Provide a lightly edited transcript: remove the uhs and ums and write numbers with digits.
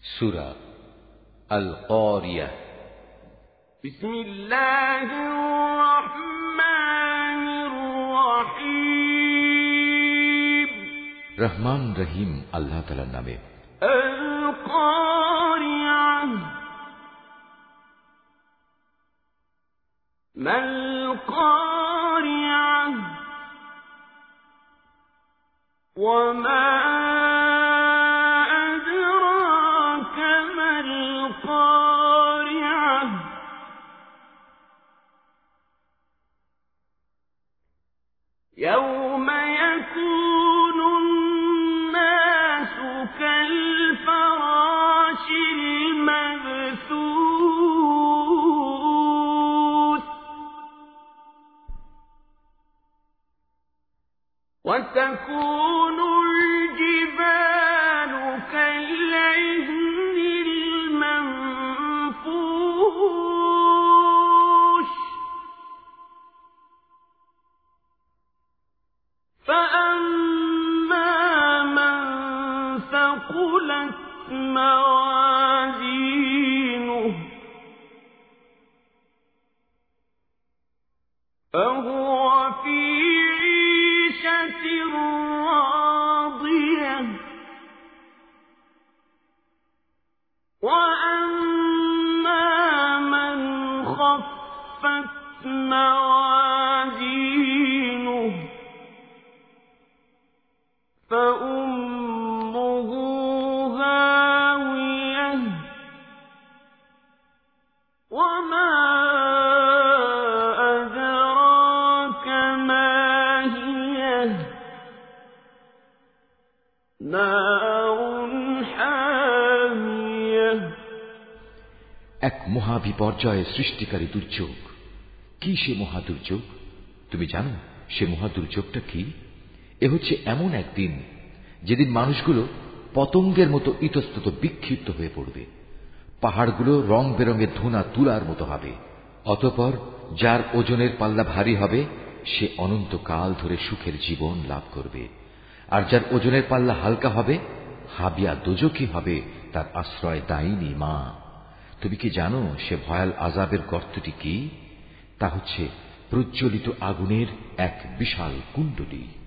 সূরা আল কারিয়াহ। বিসমিল্লাহির রহমানির রহিম। রহমান রহিম আল্লাহ তাআলার নামে। আল কারিয়াহ। মাল কারিয়াহ। ওয়া মা يوم يكون الناس كالفراش المبثوث وتكون الجبال كالعهن المنفوش فأما من ثقلت موازينه فهو في عيشة راضية وأما من خفت موازينه فأمه هاوية وما أدراك ما هي نار حامية। এক মহা বিপর্যয় সৃষ্টিকারী দুর্যোগ। কি সে মহা দুর্যোগ? তুমি জানো সে মহা দুর্যোগটা কি? এ হচ্ছে এমন একদিন যেদিন মানুষগুলো পতঙ্গের মতো ইতস্তত বিক্ষিপ্ত হয়ে পড়বে, পাহাড়গুলো রং বেরঙের ধুনা তুলার মতো হবে। অতঃপর যার ওজনের পাল্লা ভারী হবে সে অনন্তকাল ধরে সুখের জীবন লাভ করবে, আর যার ওজনের পাল্লা হালকা হবে হাবিয়া দোজখী হবে তার আশ্রয় দায়িনী মা। তুমি কি জানো সে ভয়াল আযাবের গর্তটি কি? তা হচ্ছে প্রজ্বলিত আগুনের এক বিশাল কুণ্ডলী।